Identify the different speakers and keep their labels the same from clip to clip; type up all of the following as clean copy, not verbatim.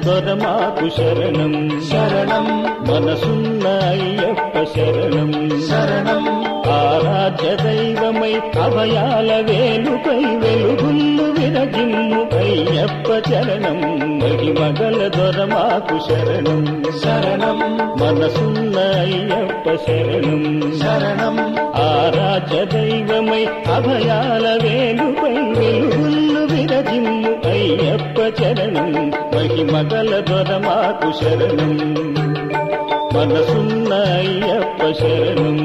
Speaker 1: దొర మాకు శరణం
Speaker 2: శరణం
Speaker 1: మనసున్న అయ్యప్ప శరణం
Speaker 2: శరణం
Speaker 1: ఆరాధ్య దైవమై అభయాల వేలుపై వెలుగుళ్ళు విరజిమ్ము అయ్యప్ప చరణం మహిమగల దొర మాకు శరణం
Speaker 2: శరణం
Speaker 1: మనసున్న అయ్యప్ప శరణం
Speaker 2: శరణం
Speaker 1: ఆరాధ్య దైవమై అభయాల వేలుపై వెలుగుళ్ళు విరజిమ్ము అయ్యప్ప చరణం మహిమగల దొర మాకు శరణం మనసున్న అయ్యప్ప శరణం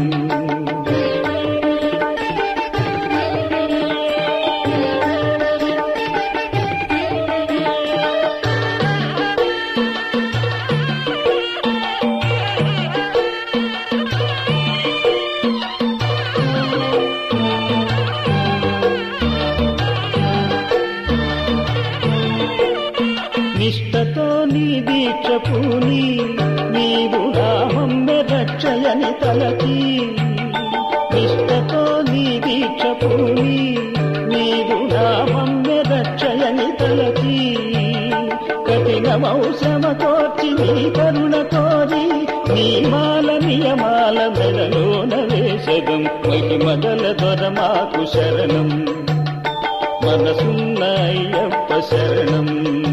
Speaker 1: నిష్టతో నీ దీక్ష పూని నీవు రామమ్మె రక్షయని తలకి నిష్టతో నీ దీక్ష పూని నీవు రామమ్మె రక్షయని తలకి కఠినమౌ శ్రమ కోర్చి నీ కరుణ కోరి నీ మాల నియమాల మెడలోన వేషగం మహిమగల దొర మాకు శరణం మనసున్న అయ్యప్ప శరణం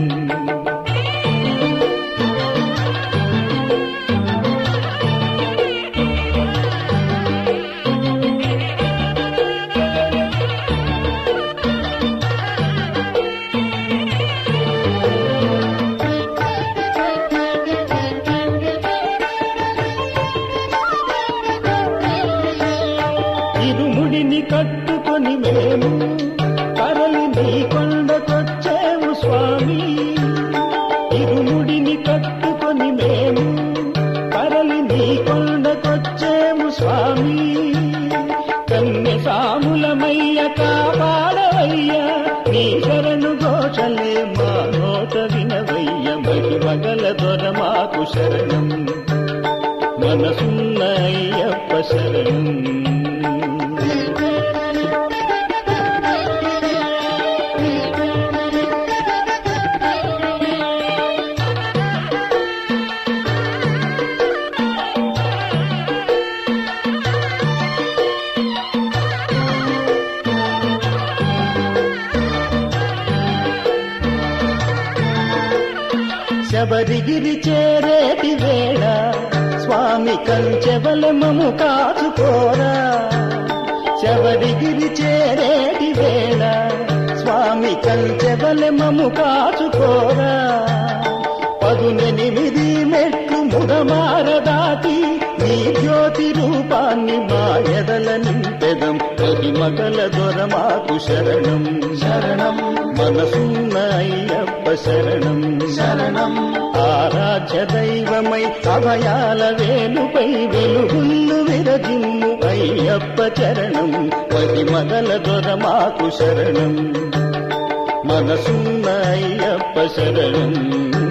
Speaker 1: ఇరుముడిని కట్టుకొని మేము కరలి నీ కొండకొచ్చేము స్వామి ఇరుముడిని కట్టుకొని మేము కరలి నీ కొండకొచ్చేము స్వామి కన్య సాములమయ్య కాపాడవయ్య నీ శరణు ఘోషలే మా నోట వినవయ్య మహిమగల దొర మాకు శరణం మనసున్న అయ్యప్ప శరణం శబరిగిరి చేరేటి వేళ స్వామి కంచెబలమము కాచుకోరా శబరిగిరి చేరేటి వేళ స్వామి కంచెబలమము కాచుకోరా 18 మెట్లు ముడమార దాటి నీ జ్యోతి రూపాన్ని మా ఎదల నింపెదం మహిమగల దొర మాకు శరణం
Speaker 2: శరణం
Speaker 1: మనసున్న అయ్యప్ప శరణం
Speaker 2: శరణం
Speaker 1: ఆరాధ్య దైవమై అభయాల వేలుపై వెలుగుళ్ళు విరజిమ్ము అయ్యప్ప చరణం మహిమగల దొర మాకు శరణం మనసున్న అయ్యప్ప శరణం